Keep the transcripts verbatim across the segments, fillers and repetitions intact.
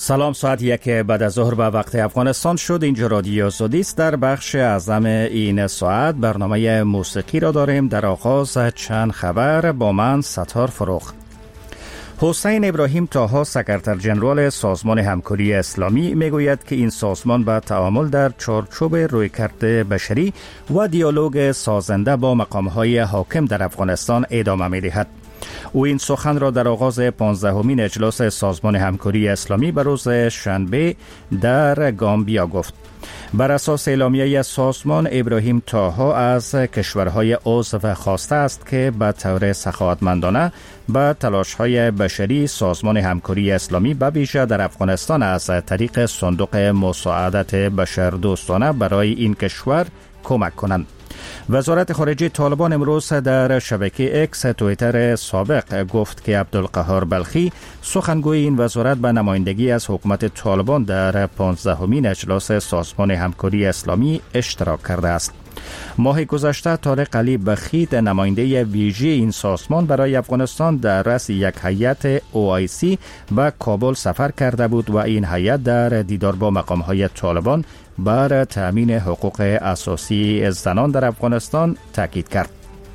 سلام، ساعت یک بعد از ظهر به وقت افغانستان شد. اینجا رادیو زودیست. در بخش اعظم این ساعت برنامه موسیقی را داریم. در آغاز چند خبر با من ستار فروخت. حسین ابراهیم طاها سکرتر جنرال سازمان همکاری اسلامی میگوید که این سازمان به تعامل در چارچوب رویکرد بشری و دیالوگ سازنده با مقام‌های حاکم در افغانستان ادامه می‌دهد. او این سخن را در آغاز پانزدهمین اجلاس سازمان همکاری اسلامی به روز شنبه در گامبیا گفت. بر اساس اعلامیه سازمان، ابراهیم طاها از کشورهای عضو خواسته است که به طور سخاوتمندانه به تلاش‌های بشری سازمان همکاری اسلامی به ویژه در افغانستان از طریق صندوق مساعدت بشردوستانه برای این کشور کمک کنند. وزارت خارجه طالبان امروز در شبکه اکس توییتر سابق گفت که عبدالقهار بلخی سخنگوی این وزارت به نمایندگی از حکومت طالبان در پانزدهمین اجلاس سازمان همکاری اسلامی اشتراک کرده است. ماه گذشته طارق علی بخیت نماینده ویژه این سازمان برای افغانستان در رأس یک هیئت او آی سی به کابل سفر کرده بود و این هیئت در دیدار با مقام‌های طالبان بر تأمین حقوق اساسی زنان در افغانستان تاکید کرد.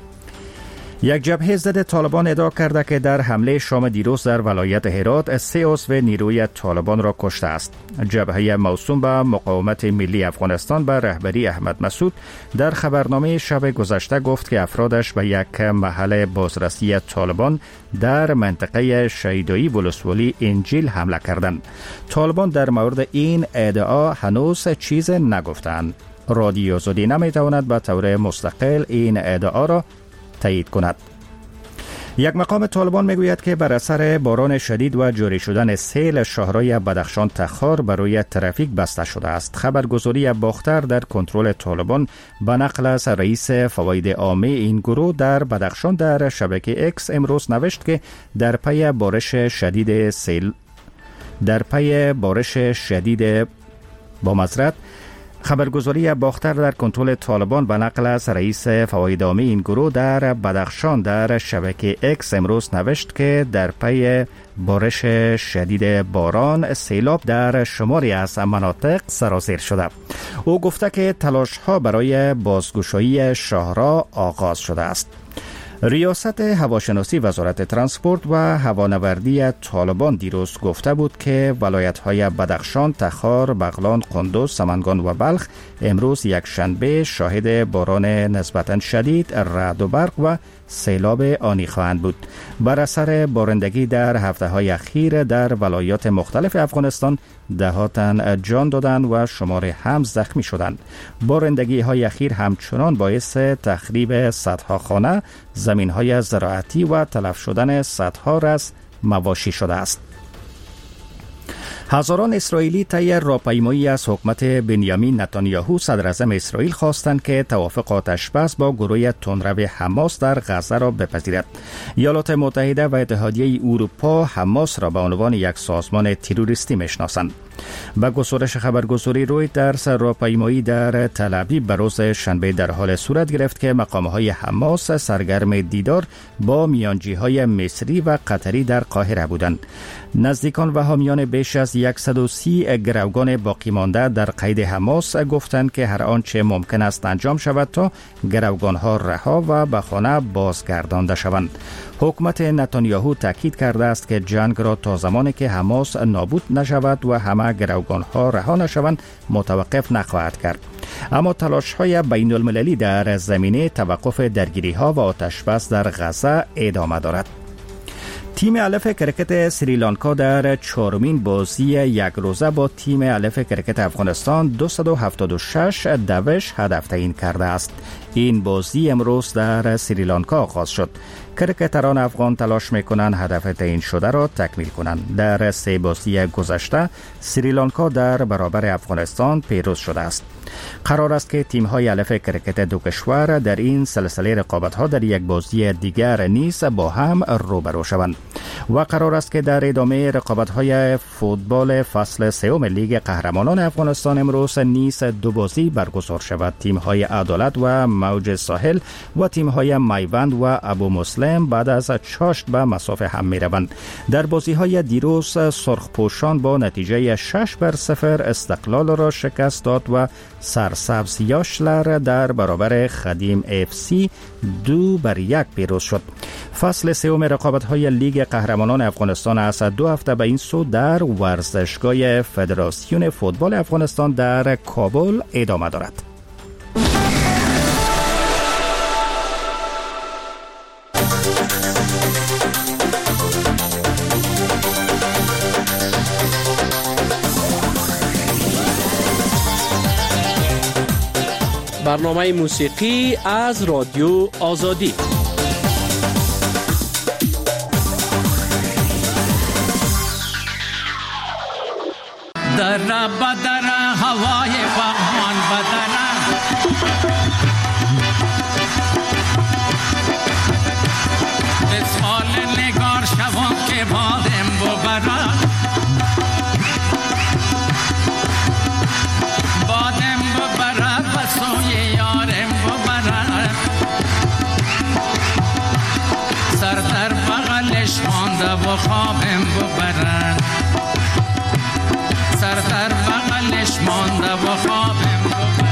یک جبهه ضد طالبان ادعا کرده که در حمله شام دیروز در ولایت هرات سه عضو نیروی طالبان را کشته است. جبهه موسوم به مقاومت ملی افغانستان به رهبری احمد مسعود در خبرنامه شب گذشته گفت که افرادش به یک محل بازرسی طالبان در منطقه شیدایی ولسوالی انجیل حمله کردند. طالبان در مورد این ادعا هنوز چیز نگفتند. رادیو زودی نمیتواند به طور مستقل این ادعا را تایید کند. یک مقام طالبان میگوید که بر اثر باران شدید و جاری شدن سیل شهرهای بدخشان تخار برای ترافیک بسته شده است. خبرگزاری باختر در کنترل طالبان به نقل از رئیس فواید عامه این گروه در بدخشان در شبکه اکس امروز نوشت که در پی بارش شدید سیل در پی بارش شدید با معذرت خبرگزاری باختر در کنترل طالبان به نقل از رئیس فواید عامه این گروه در بدخشان در شبکه اکس امروز نوشت که در پی بارش شدید باران سیلاب در شماری از مناطق سرازیر شده. او گفته که تلاش ها برای بازگشایی شاهراه آغاز شده است. ریاست هواشناسی وزارت ترانسپورت و هوانوردی طالبان دیروز گفته بود که ولایت‌های بدخشان، تخار، بغلان، قندوز، سمنگان و بلخ امروز یک شنبه شاهد باران نسبتاً شدید، رعد و برق و سیلاب آنی خواهند بود. بر اثر بارندگی در هفته‌های اخیر در ولایات مختلف افغانستان ده‌ها تن جان دادند و شمار هم زخمی شدند. بارندگی های اخیر همچنان باعث تخریب صدها خانه، زمین‌های زراعتی و تلف شدن صدها رأس مواشی شده است. هزاران اسرائیلی طی راهپیمایی از حکومت بنیامین نتانیاهو صدر اعظم اسرائیل خواستند که توافق آتشبس با گروه تندرو حماس در غزه را بپذیرد. ایالات متحده و اتحادیه اروپا حماس را به عنوان یک سازمان تروریستی میشناسند. با گزارش خبرگزاری رویترز، راهپیمایی در تل ابیب به روز شنبه در حال صورت گرفت که مقام‌های حماس سرگرم دیدار با میانجی‌های مصری و قطری در قاهره بودند. نزدیکان و حامیان بیش از صد و سی گروگان باقی مانده در قید حماس گفتند که هر آنچه ممکن است انجام شود تا گروگان‌ها رها و به خانه بازگردانده شوند. حکومت نتانیاهو تاکید کرده است که جنگ را تا زمانی که حماس نابود نشود و همه گروگان‌ها رها نشوند متوقف نخواهد کرد. اما تلاش‌های بین‌المللی در زمینه توقف درگیری‌ها و آتشبس در غزه ادامه دارد. تیم الف کرکت سریلانکا در چهارمین بازی یک روزه با تیم الف کرکت افغانستان دویست و هفتاد و شش دوش هدف تعیین کرده است. این بازی امروز در سریلانکا آغاز شد. کرکتران افغان تلاش میکنند هدف تعیین شده را تکمیل کنند. در سه بازی گذشته سریلانکا در برابر افغانستان پیروز شده است. قرار است که تیم‌های الف کرکت دو کشور در این سلسله رقابت‌ها در یک بازی دیگر نیز با هم روبرو شوند و قرار است که در ادامه رقابت‌های فوتبال فصل سوم لیگ قهرمانان افغانستان امروز نیز دو بازی برگزار شود. تیم‌های عدالت و موج ساحل و تیم‌های میوند و ابو مسلم بعد از چاشت به مسافه هم می‌روند. در بازی‌های دیروز سرخپوشان با نتیجه شش بر صفر استقلال را شکست داد و سرسبز یاشلر در برابر خدیم اف سی دو بر یک پیروز شد. فصل سوم رقابت‌های لیگ قهرمانان افغانستان از دو هفته به این سو در ورزشگاه فدراسیون فوتبال افغانستان در کابل ادامه دارد. برنامه موسیقی از رادیو آزادی. در بدر هوای بغمان بدر بسال نگار شوان که بادم ببرد بادم ببرد بسوی یارم ببرد سر در بغلش مانده و خوابم ببرد سر در بغلش مانده و خوابم ببرد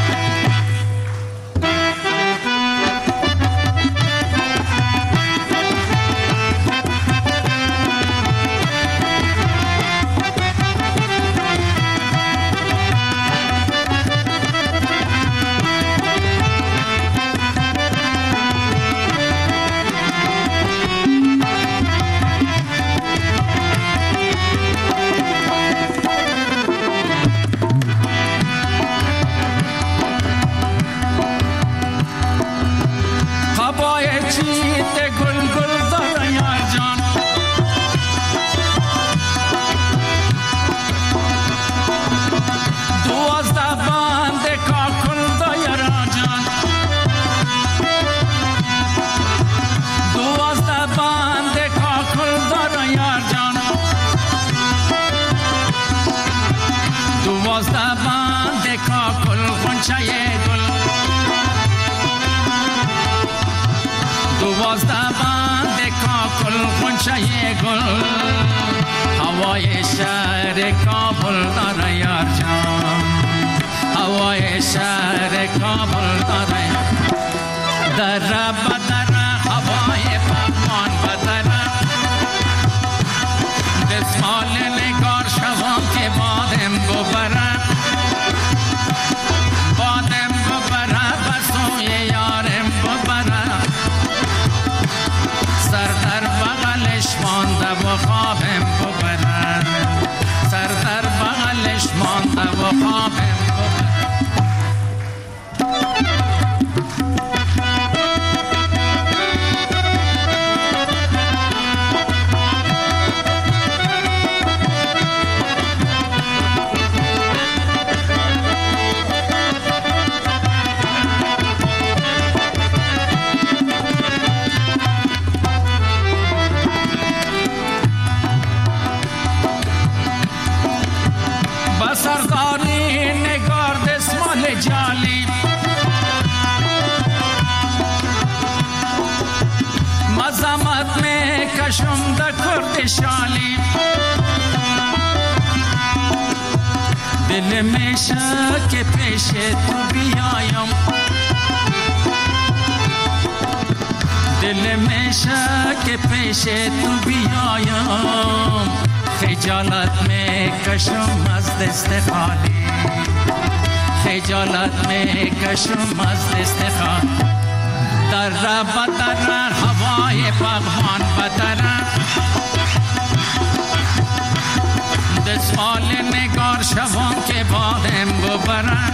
هوای شهر کابل داره یار جان هوای شهر کابل داره در بدر هوای پاکمان بدر دسمال نگار شوان که بادم ببره بادم ببره بسوی یارم ببره سر در بغلش مانده و خوابم ببرد سر در بغلش مانده و خوابم ببرد سرداری نگار دسمال جالی مزامت میں کشم دا کرد شالی دل میں شک پیش تو بیایم دل میں شک پیش تو بیایم خجالت میں کشم از دست خالی خجالت میں کشم از دست خالی در بدر هوای بغمان بدر دسمال نگار شوان که بادم ببرن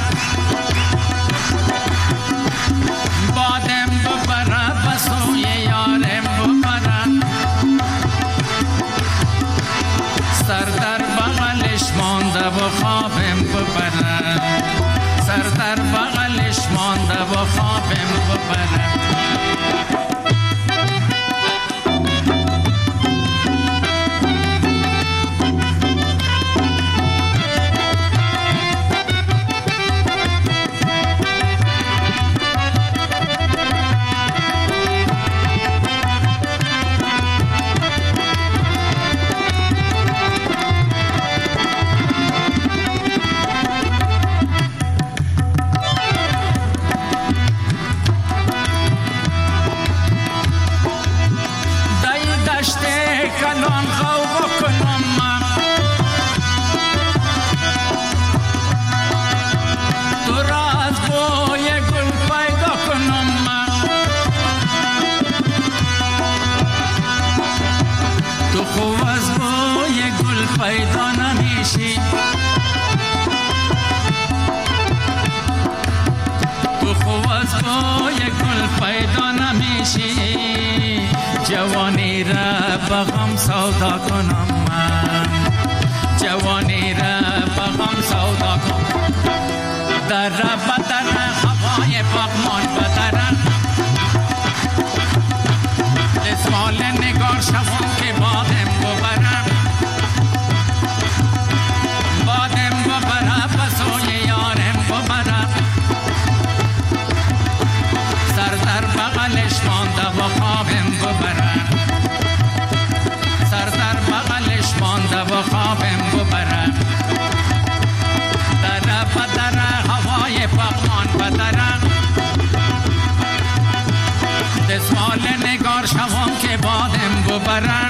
بادم ببرن بسوی یارم ببرن سر در بغلش مانده و خوابم ببرن سر در خوابم ببرم. پیدا نمیشی تو خوب از پای گل پیدا نمیشی جوانی را با غم سودا کنم من جوانی را با غم سودا کنم در بدر هوای پاکمان بدر دستمال نگار شوم که بادم ببرم و خوابم ببرم در بدر هوای پاکمان بدرم دستمال نگار شوم که بادم ببرم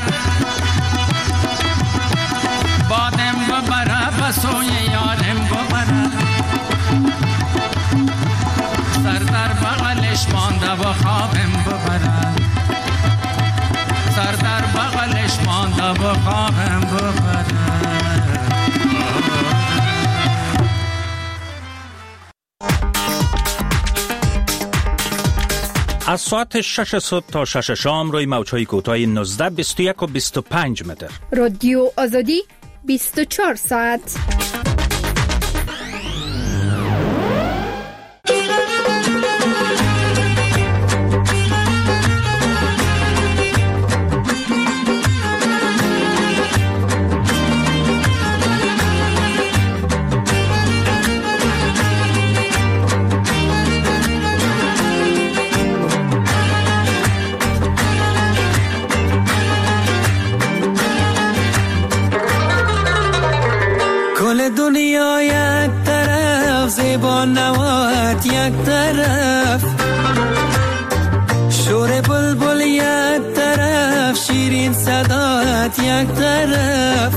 بادم ببرم بسوی یارم ببرم سر در بغلش مانده و خوابم ببرم سر در بغلش مانده و خوابم ببرم. از ساعت شش صبح تا شش شام روی موج‌های کوتاه نوزده بیست و یک و بیست و پنج متر. رادیو آزادی بیست و چهار ساعت. دنیا یک طرف زیبا نوات یک طرف شور بلبل یک طرف شیرین صدات یک طرف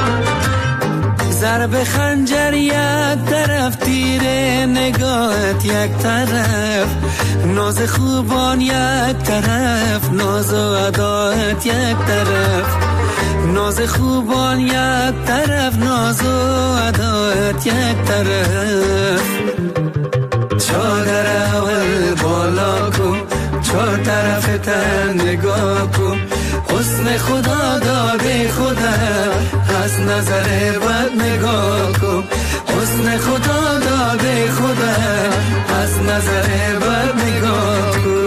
ضرب خنجر یک طرف تیر نگاهت یک طرف ناز خوبان یک طرف ناز و ادایت یک طرف ناز خوبان یک طرف ناز و ادایت یک طرف چادر اول بالا کن چهار طرف تن نگاه کن حسن خدا داده خدا از نظر بد نگاه کن حسن خدا داده خدا از نظر بد نگاه کن.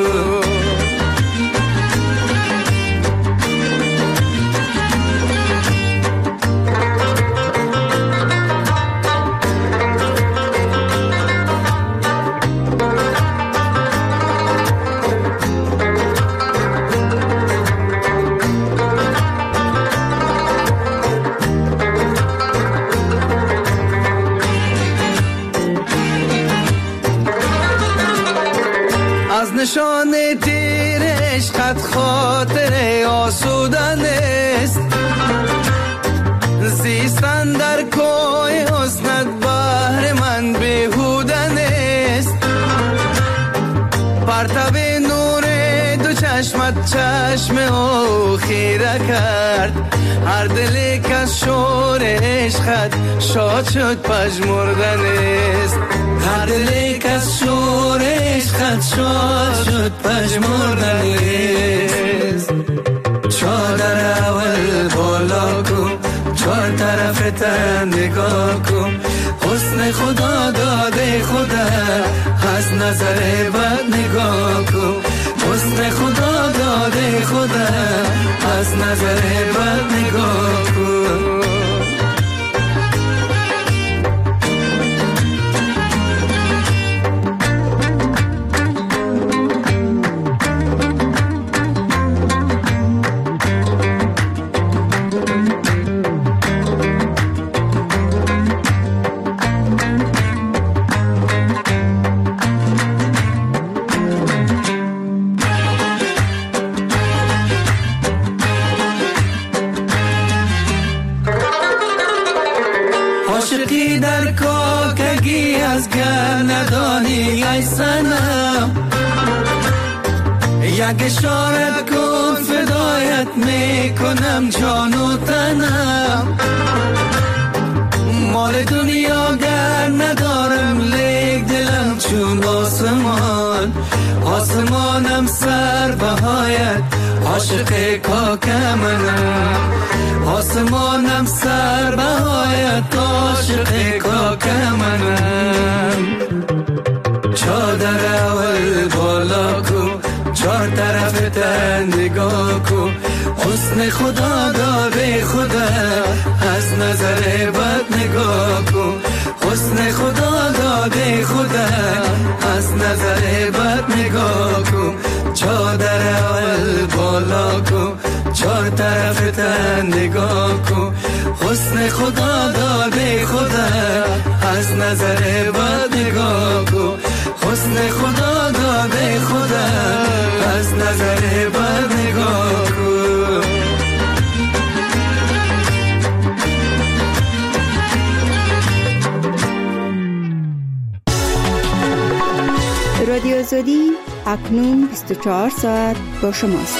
نشان تیرش خط خاطر آسودن است زیستن در کوی حسنت بهر من بیهودن است پرتاب نور دو چشمت چشم او خیره کرد هر دلی که از شور عشقت شاد شد پژمردن است هر دلی که از شور عشقت شاد شد پژمردن است چادر اول بالا کن چهار طرف تن نگاه کن حسن خدا داده خدا از نظر سنم یک اشاره کن فدایت میکنم جان و تنم مال دنیا گر ندارم لیک دلم چون آسمان آسمانم سر بهایت عاشق کاک منم آسمانم سر بهایت عاشق کاک منم چادر اول بالا کو چار طرف تن نگاه کو حسن خدا داده خدا از نظر بد نگاه کو حسن خدا داده خدا از نظر بد نگاه کو چادر اول بالا کو چار طرف تن نگاه کو حسن خدا داده خدا از نظر بد نگاه کو حسن خدا داده خدا از نظر بد نگاه کو رادیو آزادی اکنون بیست و چهار ساعت با شماست.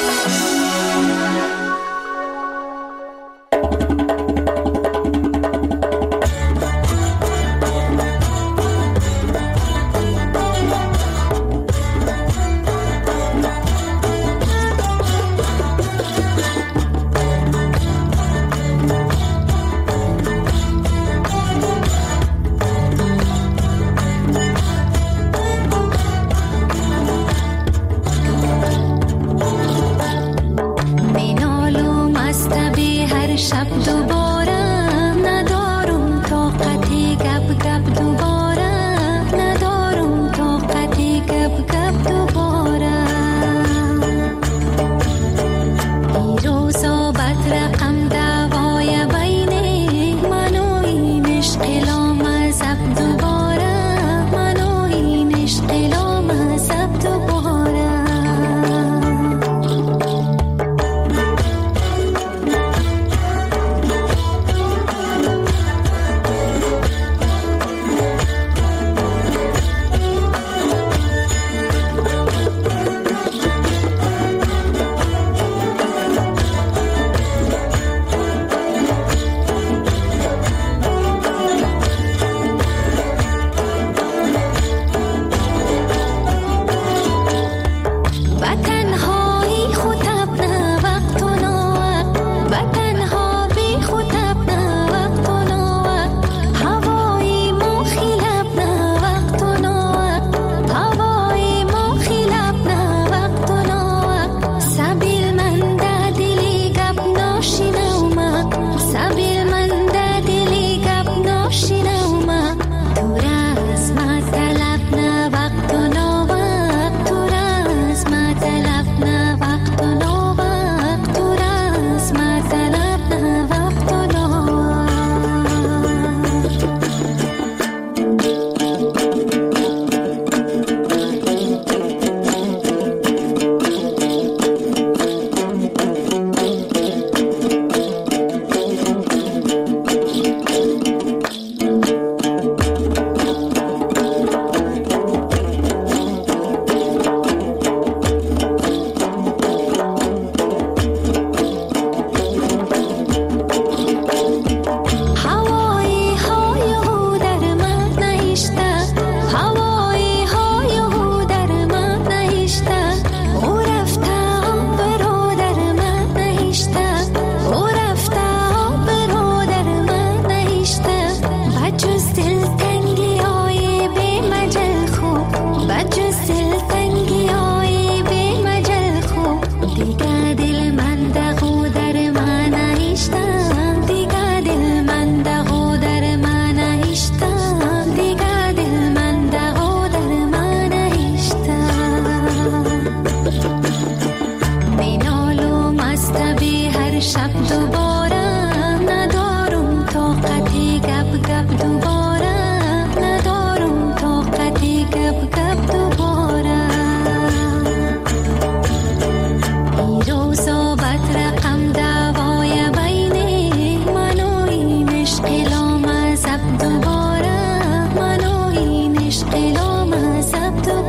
دوباره منو این عشق لامصب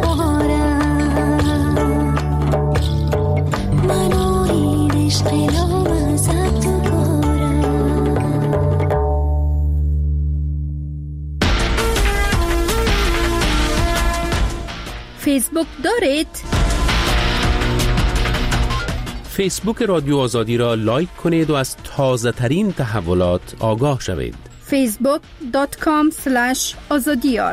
فیسبوک دارید؟ فیسبوک رادیو آزادی را لایک کنید و از تازه ترین تحولات آگاه شوید. فیسبوک دات کام اسلش آزادیار.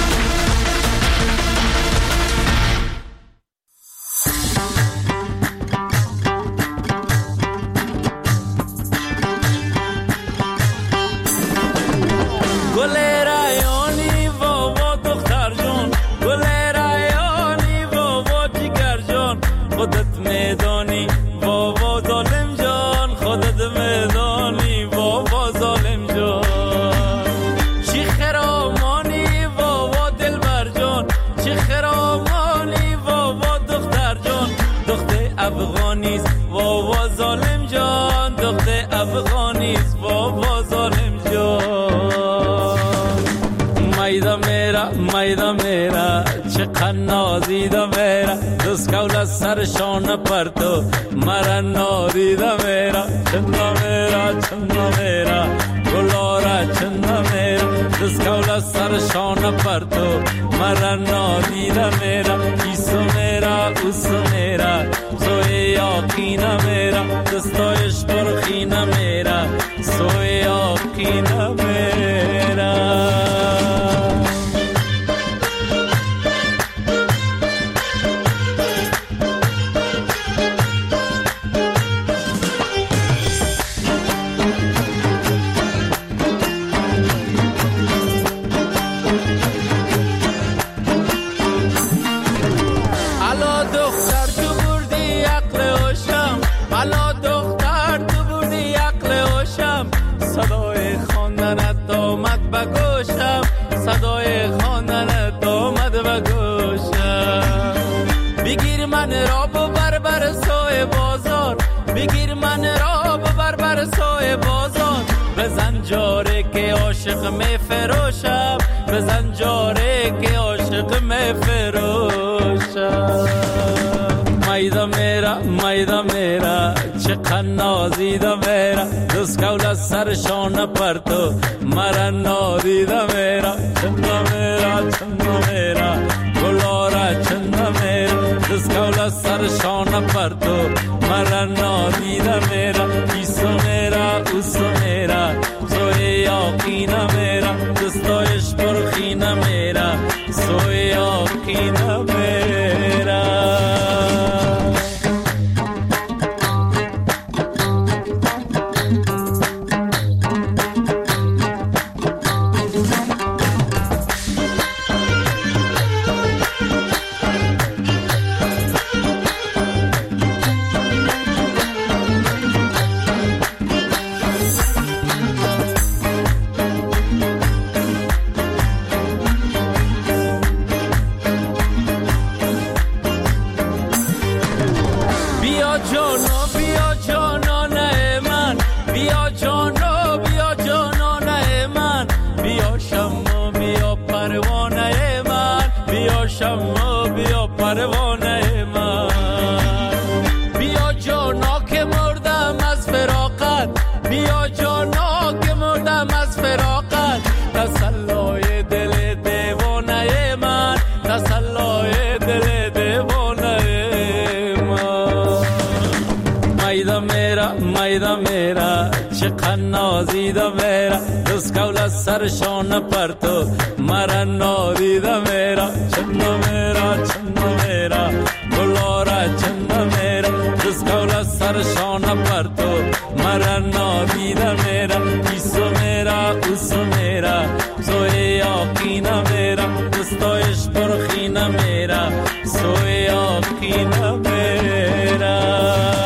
میدا میرا چه قنازیدا میرا دست کول سرشان پرتو مرا نادیدا میرا چندا میرا چندا میرا گلارا چندا میرا دست کول سرشان پرتو مرا نادیدا میرا ایسو میرا اوسو میرا سوی آقینا میرا دستایش برخینا میرا سوی آقینا میرا. صدای خواندنت آمد و گوشم بگیر من را ببر بر سوی بازار بگیر من را ببر بر سوی بازار بزن جاره که عاشق می فروشم بزن جاره که عاشق می فروشم. میدا میرا میدا میرا چه قنازیدا میرا دست کول سرشان پرتو مرا نادیدا میرا چندا میرا چندا میرا گلارا چندا میرا دست کول سرشان پرتو مرا نادیدا میرا ایسو میرا اوسو میرا سوی آقینا میرا دستایش برخینا میرا سوی آقینا میرا. میدا میرا چه قنازیدا میرا دست کول سرشان پرتو مرا نادیدا میرا چندا میرا چندا میرا گلارا چندا میرا دست کول سرشان پرتو مرا نادیدا میرا ایسو میرا اوسو میرا سوی آقینا میرا دستایش برخینا میرا سوی آقینا میرا.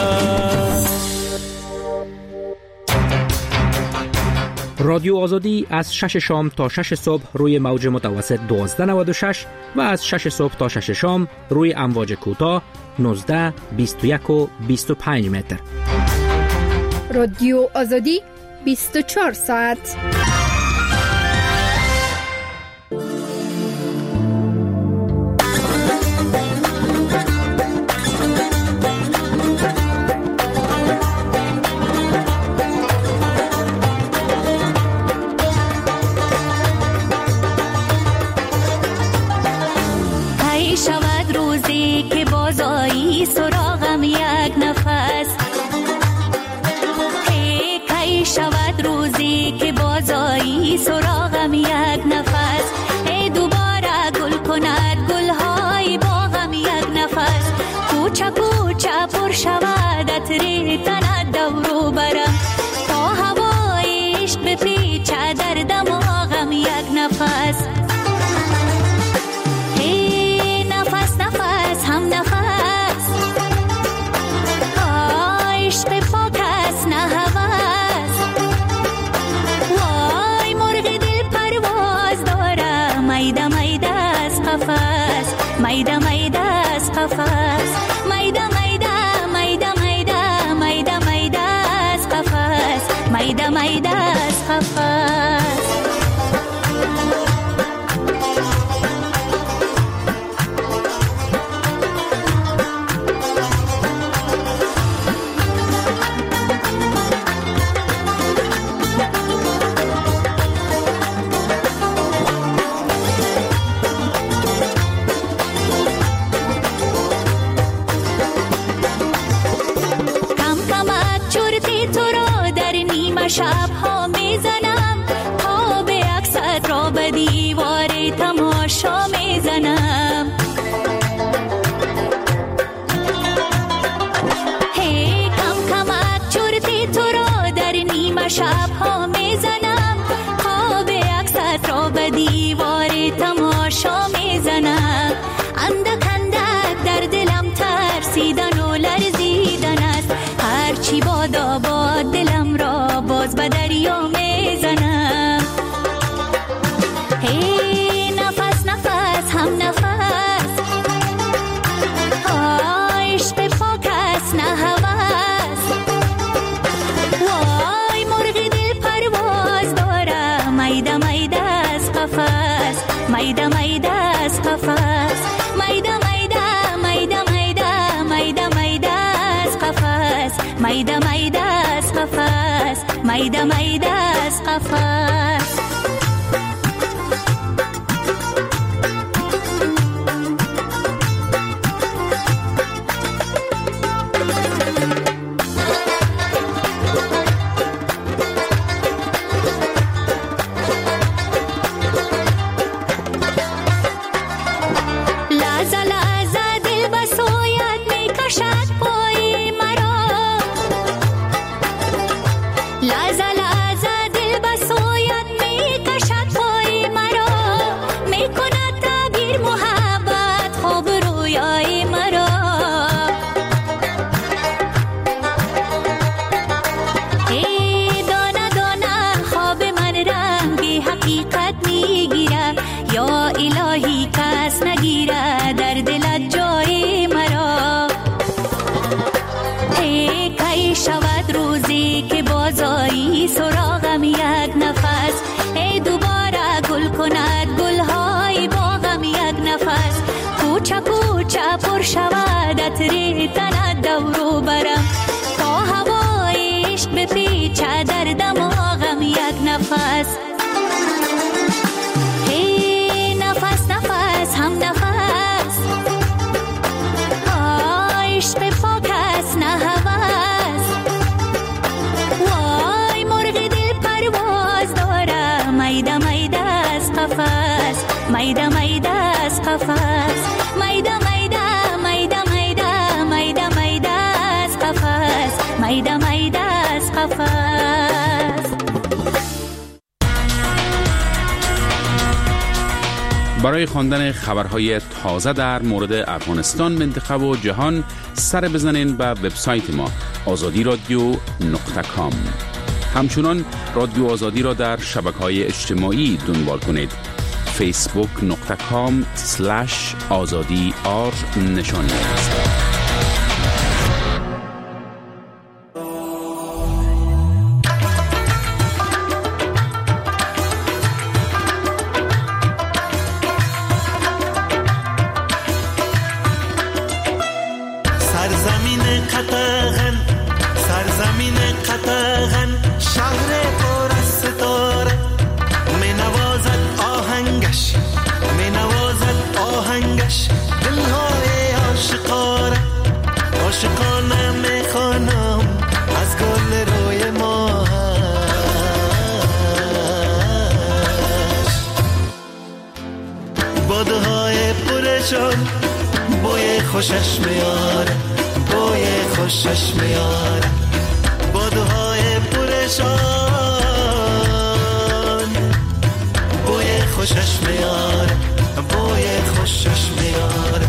رادیو آزادی از شش شام تا شش صبح روی موج متوسط دوازده نود و شش و از شش صبح تا شش شام روی امواج کوتاه نوزده بیست و یک و بیست و پنج متر. رادیو آزادی بیست و چهار ساعت. شود پر شود عطر تنت دورو برم، تا هوای عشق بپیچه در دماغم یک نفس. هی نفس نفس هم نفس، عشق پاک است نه هوس. وای مرغ دل پرواز داره، میده میده از قفس، میده میده از قفس، میده میده میده میده میده میده از قفس، میده میده از قفس. شب ها میزنم، پا به عکست را به دیوار تماشا میزنم. هی کم کمک چرتی تو را در نیمه شب ها میزنم، پا به عکست را به دیوار تماشا میزنم. اندک اندک در دلم ترسیدن و لرزیدن است، هرچی بادا باد دلم را باز به دریا میزنم. هی نفس نفس هم نفس، عشق پاک است نه هوس. وای مرغ دل پرواز داره، میده میده از قفس، میده میده از قفس، میده میده میده میده میده میده از قفس، میده میده از قفس، میده میده از قفس. یا الهی کس نگیره در دلت جای مرا. ای کی شود روزی که بازایی سراغم یک نفس، ای دوباره گل کند گلهای باغم یک نفس. کوچه کوچه پر شود عطر تنت دورو برم، تا هوای عشق بپیچه در دماغم یک نفس. هم نفس، عشق پاک است نه هوس. وای مرغ دل پرواز داره، میده میده از قفس، میده میده از قفس، میده میده میده میده میده میده از قفس، میده میده از قفس. برای خواندن خبرهای تازه در مورد افغانستان، منطقه و جهان سر بزنین به وبسایت ما آزادی رادیو نقطه کام. همچنان رادیو آزادی را در شبکه‌های اجتماعی دنبال کنید. فیسبوک نقطه کام سلش آزادی آر نشان است. بادهای پرشان بوی خوشش میاره، بوی خوشش خوشش میاره با دعای پرشان بوی خوشش میاره بوی خوشش میاره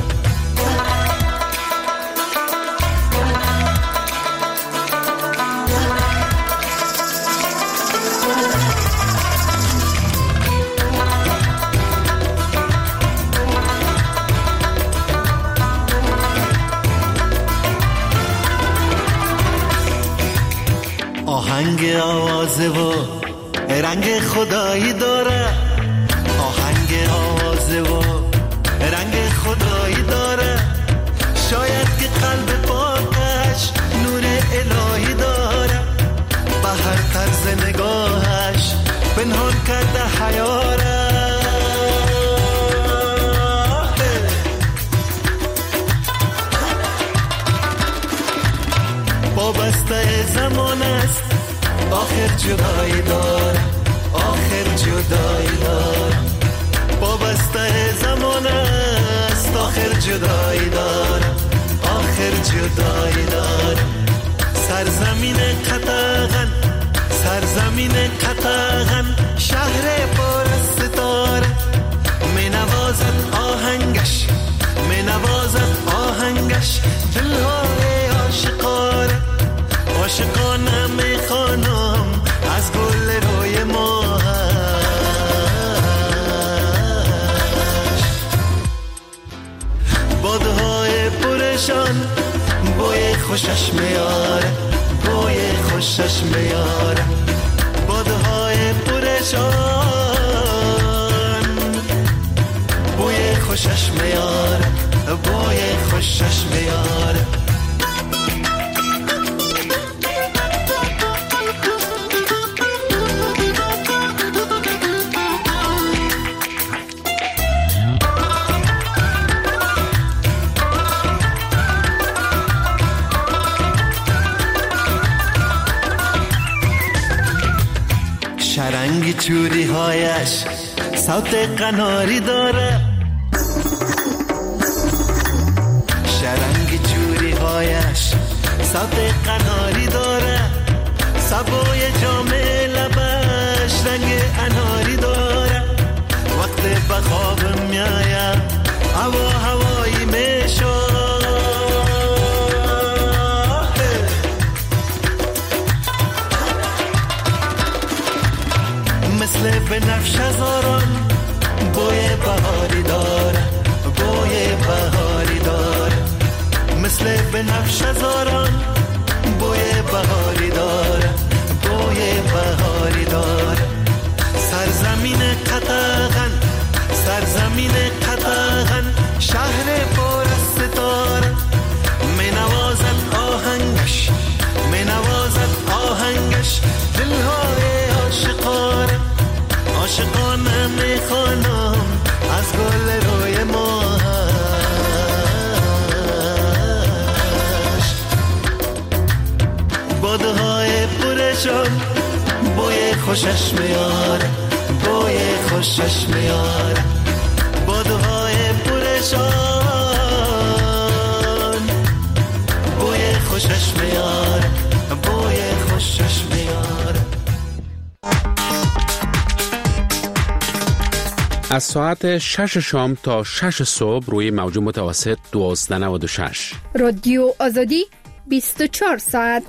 آهنگ آوازه و رنگ خدایی داره آهنگ آوازه و رنگ خدایی داره شاید که قلب پاکش نور الهی داره به هر طرز نگاهش پنهان کرده حیاره وابسته زمان است آخر جدایی داره آخر جدایی داره وابسته زمان است آخر جدایی داره آخر جدایی داره سرزمین قطغن سرزمین قطغن شهر پر از ستاره می نوازد آهنگش می نوازد آهنگش دلهای عاشقانه عاشقانه می خوانم از گل روی ماهش بادهای پرشان بوی خوشش میاره بوی خوشش میاره بادهای پرشان بوی خوشش میاره بوی خوشش میاره شرنگی چوری هایش صوت قناری داره شرنگی چوری هایش صوت قناری داره سبوی جام لبش رنگ اناری داره وقت به خواب میایم هوا هوایی میشو مثل بنفش هزاران بوی بهاری داره بوی بهاری داره مثل بنفش هزاران بوی بهاری داره بوی بهاری داره سرزمین قطغن سرزمین قطغن شهر پر از ستاره می نوازد آهنگش می نوازد آهنگش دلهای عاشقانه عاشقانه میخوانم از گل روی ماهش بادهای پرشان بوی خوشش میاره بوی خوشش میاره بادهای پرشان بوی خوشش میاره بوی خوشش میاره از ساعت شش شام تا شش صبح روی موج متوسط دوازده نود و شش رادیو آزادی بیست و چهار ساعت.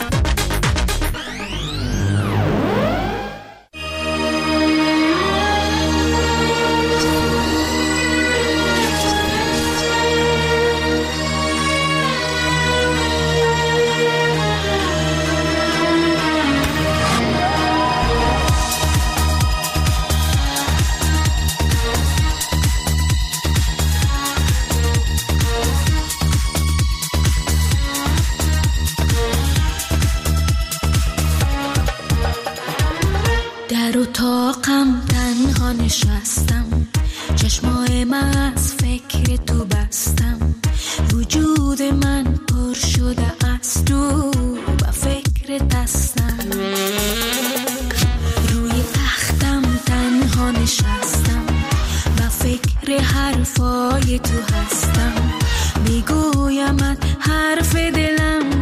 در اتاقم تنها نشستم، چشمای من از فکر تو بستم، وجود من پر شده از تو و فکر دستم. روی تختم تنها نشستم و فکر حرفای تو هستم، میگویمت حرف دلم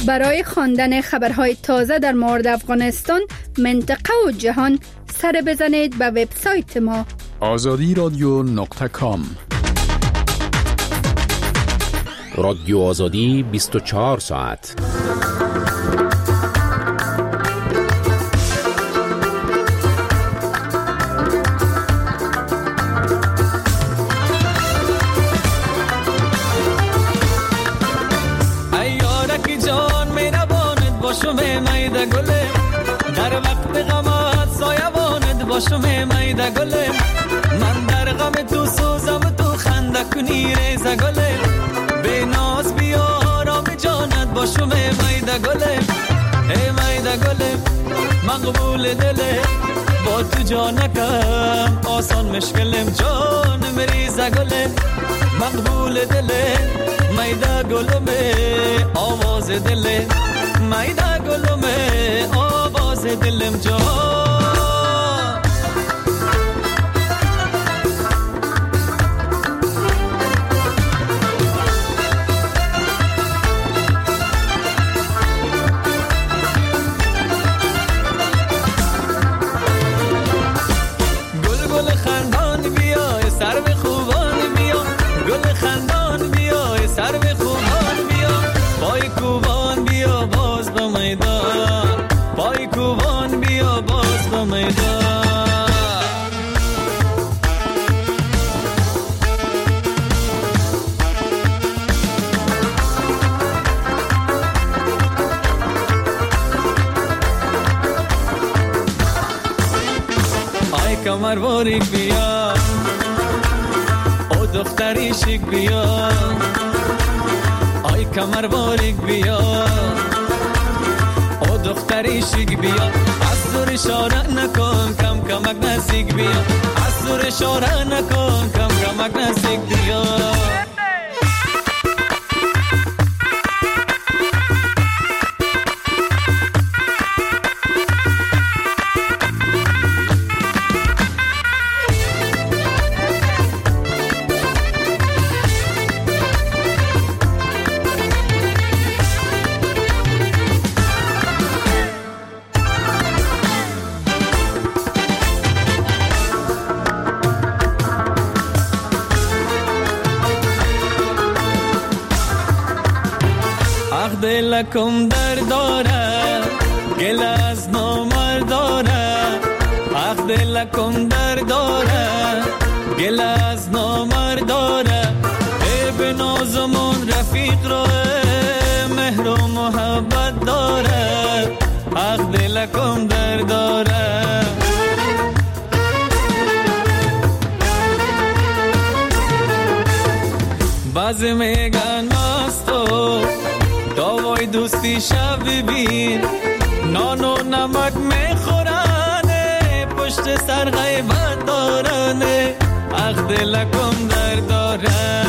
برای خواندن خبرهای تازه در مورد افغانستان، منطقه و جهان سر بزنید به وبسایت ما آزادی رادیو نقطه کام. رادیو آزادی بیست و چهار ساعت. باشم میده گله در وقت غمت سایبانت باشم میده گله من در غم تو سوزم تو خنده کنی ریزه گله به ناز بیا آرام جانت باشم میده گله ای میده گله مقبول دله با تو جانکم آسان مشکلم جان مریزه گله مقبول دله میده گلمه آواز دله میده گلمه آواز دلم جان گل گل خندان بیا سر به خوبان بیا گل خندان بیا سر به خوبان بیا پای کوبان بیا باز به میدان پای کوبان بیا باز به میدان آی کمر باریک بیا او دختری شیک بیا آی کمر باریک بیا او دختری شیک بیا از دور اشاره نکن کم کمک نزدیک بیا از دور اشاره نکن کم کمک نزدیک بیا دلکم در داره گل از نامرد داره حق دلکم در داره گل از نامرد داره ای به نازمون رفیق را مهر و محبت داره حق دلکم در داره بعضی میگن مستو داوای دوستی شب ببین نان و نمک میخورنه پشت سر غیبت دارنه حق دلکم در داره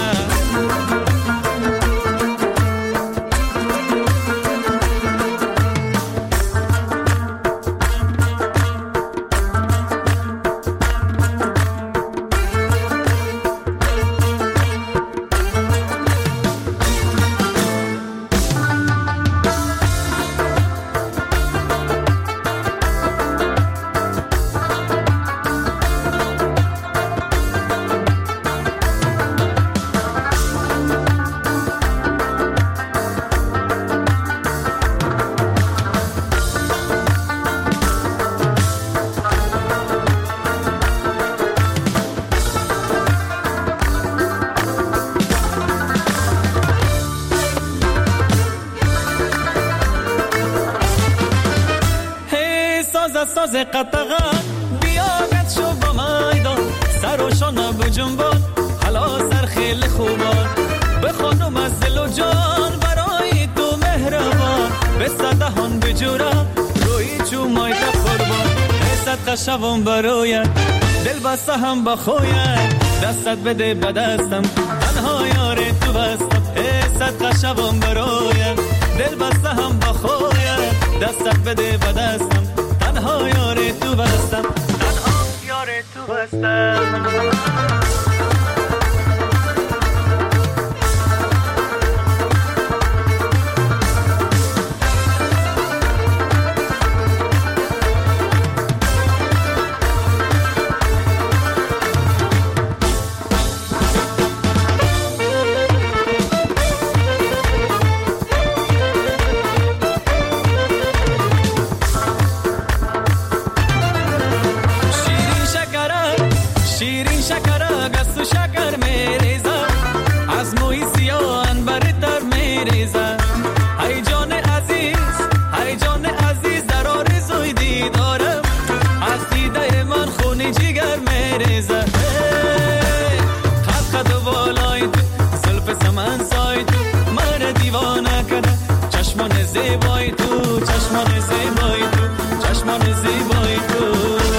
ساز قطغا بیاگت شو با میدان سر و شانه بجنبان حالا سر خیلی خوبان به خانم از دل و جان برای تو مهربان به صدهان بجورا روی چو مایت قربان ای صدقه شوام برایت دل بسته هم بخویت دستت بده به دستم تنها یار تو بستم ای صدقه شوام برایت دل بسته هم بخویت دستت بده به دستم تنها یار تو بستم تنها یار تو بستم شکر گست و شکر میریزه از موی سیاه انبر تر میریزه ای جان عزیز ای جان عزیز در آرزوی دیدارم از دیده من خون جگر میریزه خد خد و بالای تو زلف سمن سای تو من دیوانه کنه چشمان زیبای تو چشمان زیبای تو چشمان زیبای تو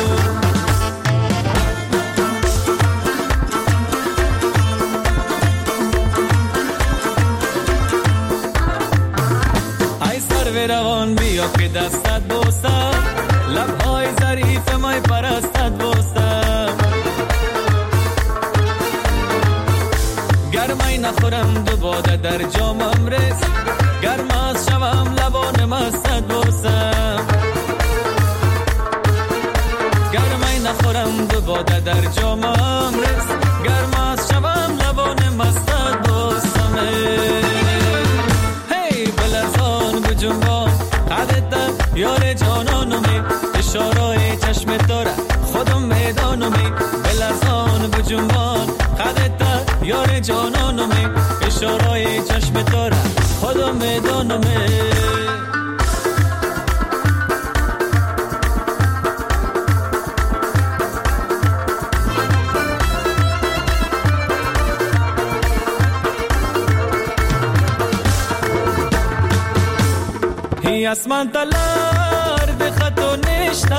روان بیا که دستت بوسم لبهای ظریف مای پرستت بوسم گرمای نخورم دو باده در جامم رس گرم از شوم لبان مستت بوسم گرمای نخورم دو باده در جامم رس گرم از شوم لبان مستت بوسم هی بلرزان بجنبان قدت یار جانانومی اشارای چشم تو را خودم میدانومی بلرزان بجنبان قدت یار جانانومی اشارای چشم تو را خودم میدانومی هی اسمان تلار به خط و نشته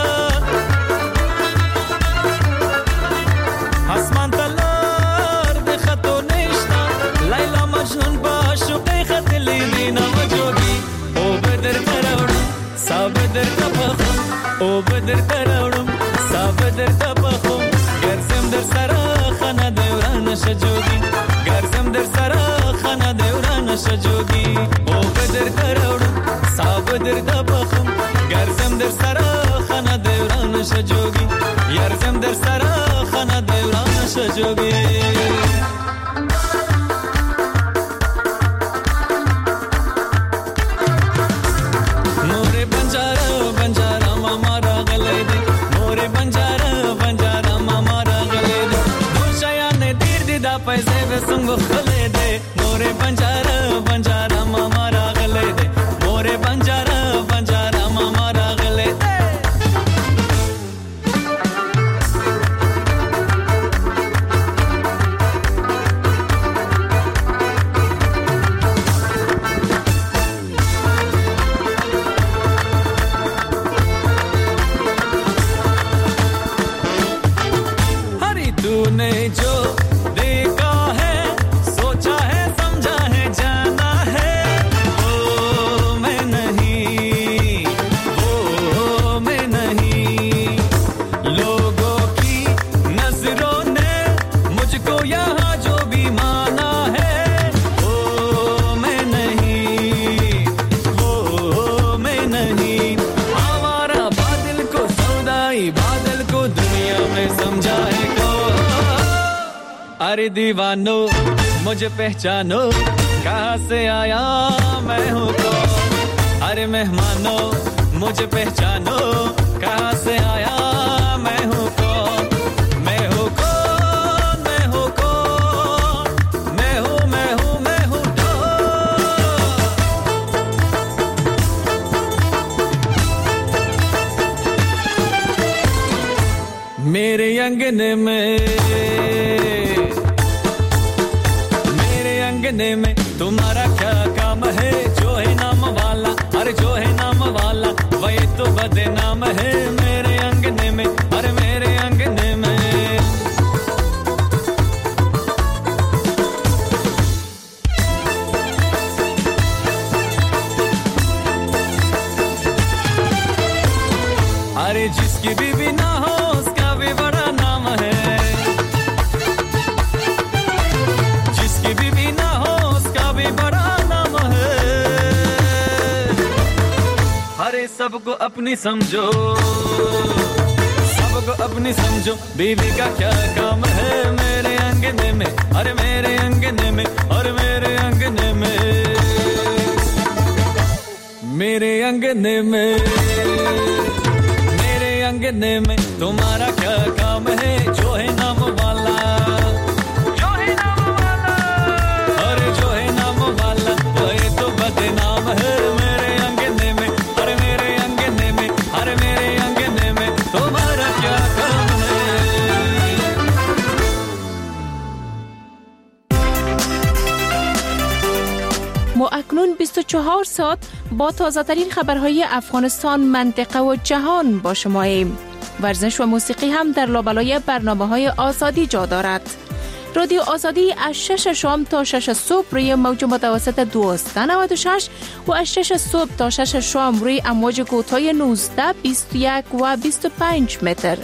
اسمان تلار به خط و نشته لیلا مجنون با شوقی خط لیلی نما جوگی او بدر تراوڑم سا بدر تبخم او بدر تراوڑم سا بدر تبخم گرزم در سرا خانه دوران شجوگی گرزم در سرا خانه دوران شجوگی او بدر تراوڑم ساب در دبخم گرزم در سرا خانه دوران شجوگی یرزم در سرا خانه دوران شجوگی مور بنجارا بنجارا ماما را غلی دی مور بنجارا بنجارا ماما را غلی دی دوشایان دیر دیدا پیسه به سنگو خلی دی مور بنجارا بنجارا ماما را غلی دی مور بنجارا بنجارا ماما را غلی دی हरी तूने जो देखा है सोचा है समझा है जाना है वो मैं नहीं वो मैं नहीं लोगों की नजरों ने मुझको यहाँ जो भी माना है वो मैं नहीं वो मैं नहीं हमारा बादल को सौदाई बादल को दुनिया में समझा है को अरे दीवानो मुझे पहचानो कहाँ से आया मैं हूँ तो अरे मेहमानो मुझे पहचानो कहाँ से आया मैं हूँ तो मैं हूँ कौन मैं हूँ कौन मैं हूँ मैं हूँ मैं हूँ तो मेरे अंगने में मेरे अंगने में तुम्हारा क्या काम है जो है नाम वाला अरे जो है नाम वाला वही तो बदनाम है मेरे अंगने में अरे मेरे अंगने में अरे जिसकी बीवी ना हो उसका भी बड़ा नाम है जिसकी बीवी ना हो उसका भी बड़ा नाम है अरे सबको अपनी समझो सबको अपनी समझो बीवी का क्या काम है मेरे अंगने में अरे मेरे अंगने में और मेरे अंगने में मेरे अंगने में अंगने में तुम्हारा क्या काम है जो है नाम वाला اکنون بیست و چهار ساعت با تازه ترین خبرهای افغانستان، منطقه و جهان با شماییم. ورزش و موسیقی هم در لابلای برنامه‌های آزادی جا دارد. رادیو آزادی از شش شام تا شش صبح روی موج متوسط دویست و نود و شش و از شش صبح تا شش شام روی امواج کوتاه نوزده، بیست و یک و بیست و پنج متر.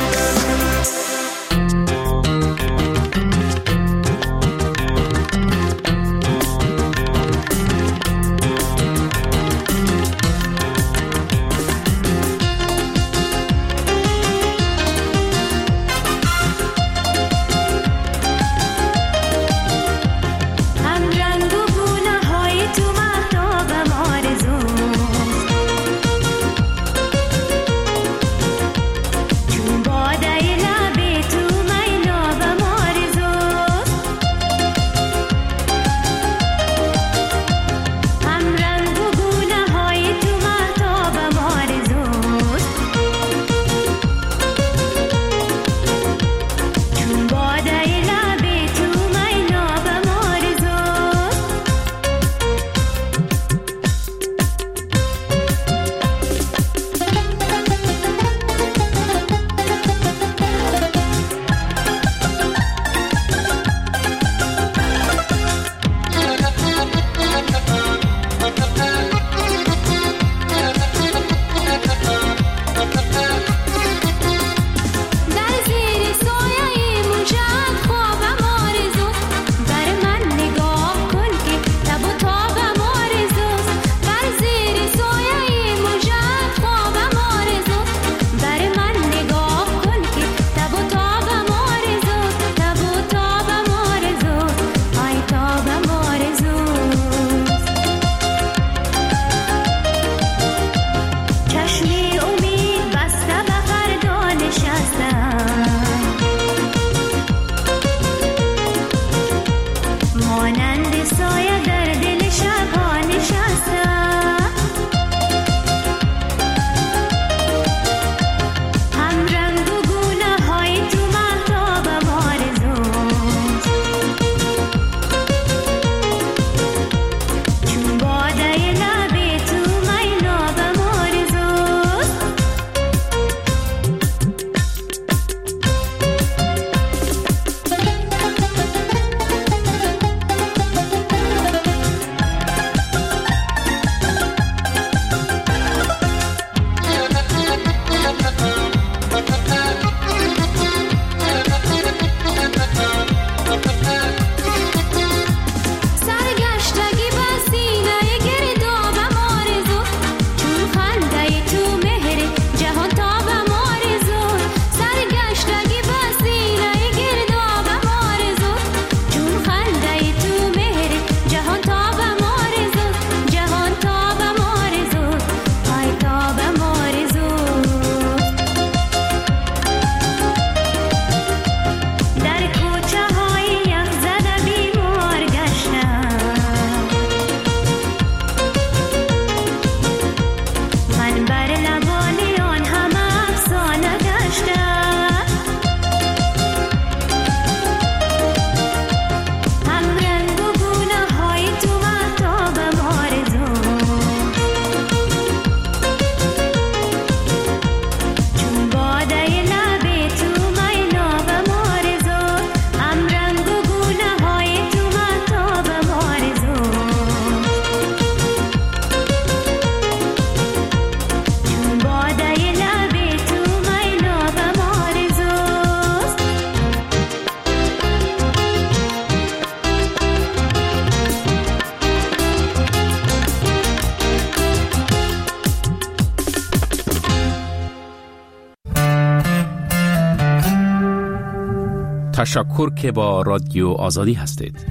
تشکر که با رادیو آزادی هستید.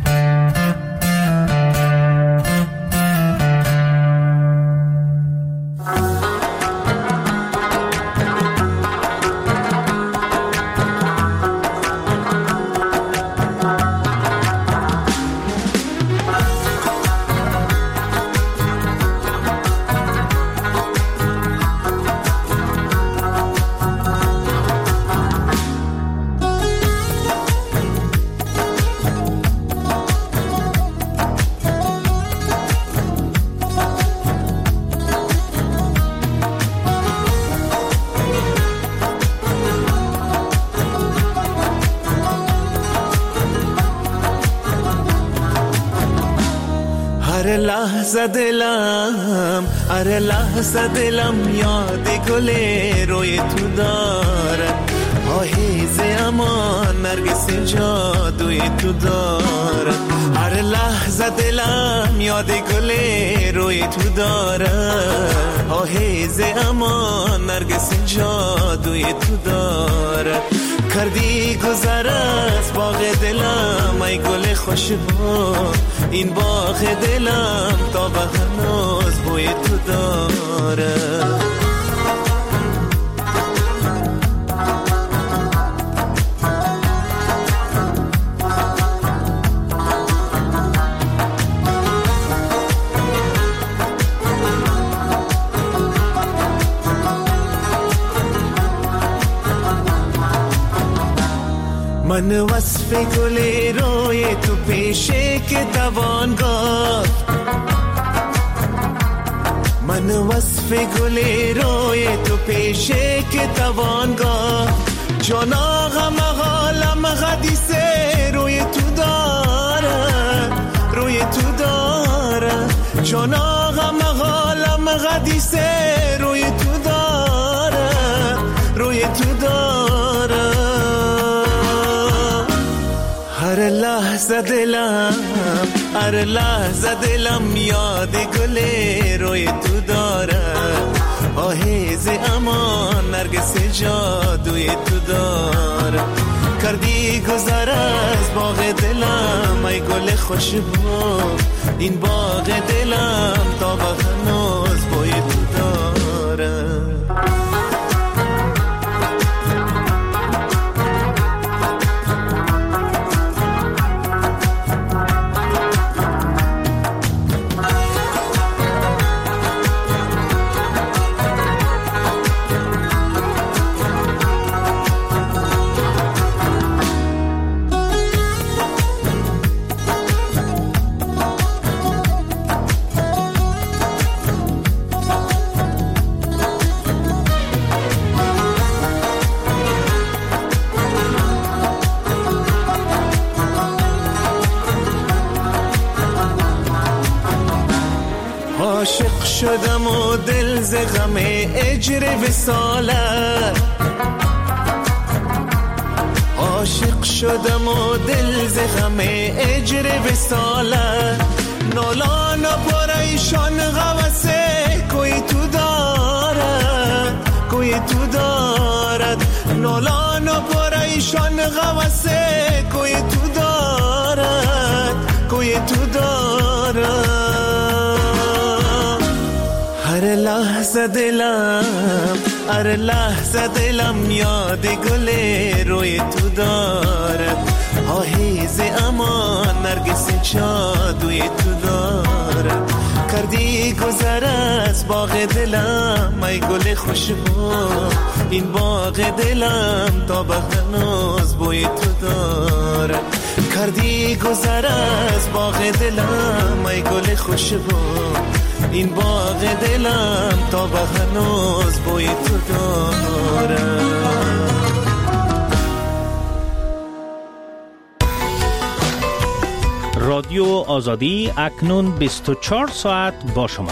هر لحظه دلم هر لحظه دلم یاد گل روی تو دارد، آهیز اما نرگس جادوی تو دارد. هر لحظه دلم یاد گل روی تو دارد، آهیز اما نرگس جادوی تو دارد. کردی گذر از باغ دلم ای گل خوشبو، این باغ دلم تا به هنوز بوی تو دارد. من وصف گل روی تو پیشه که توان گفت، من وصف گل روی تو پیشه که توان گفت. جانا غم حالم حدیثه روی تو داره، روی تو داره. جانا غم حالم حدیثه روی تو داره، روی تو داره. هر لحظه دلم هر لحظه دلم یاد گل روی تو داره، آهیز اما نرگس جادوی تو داره. کردی گذر از باغ دلم ای گل خوشبو، این باغ دلم تا به هنوز بوی تو داره. عاشق شدم و دل ز غم اجر وصالت، عاشق شدم و دل ز غم اجر وصالت. نالان و پریشان غوثه کوی تو دارد، کوی تو دارد. نالان و پریشان غوثه کوی تو دارد، کوی تو دارد. هر لحظه دلم هر لحظه دلم یاد گل روی تو دارد، آهیز اما نرگس جادوی تو دارد. کردی گذر از باغ دلم ای گل خوشبو، این باغ دلم تا به هنوز بوی تو دارد. کردی گذر از باغ دلم ای گل خوشبو، این باغ دلم تا به هنوز بوی تو دارم. رادیو آزادی اکنون بیست و چهار ساعت با شما.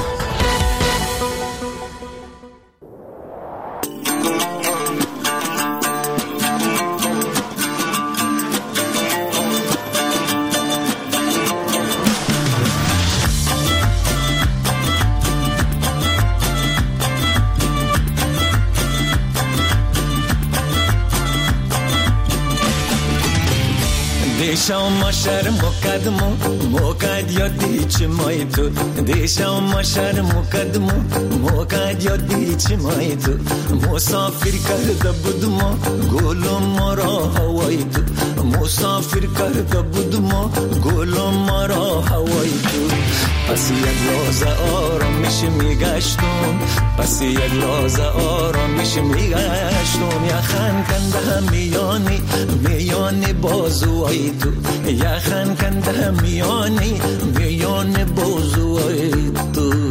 دیشم ماشر مقدمو موقد یادی چی مای تو، دیشم ماشر مقدمو موقد یادی چی مای تو. مسافر کرده بودم گلم مرا هوای تو، مسافر کرده بودم گلم مرا هوای تو. پس یک لحظه آرامش میگشتم، پس یک لحظه آرامش میگشتم. یخن کنده میانی میانی بازوی تو، یخن کنده میانی میانی بازوی تو.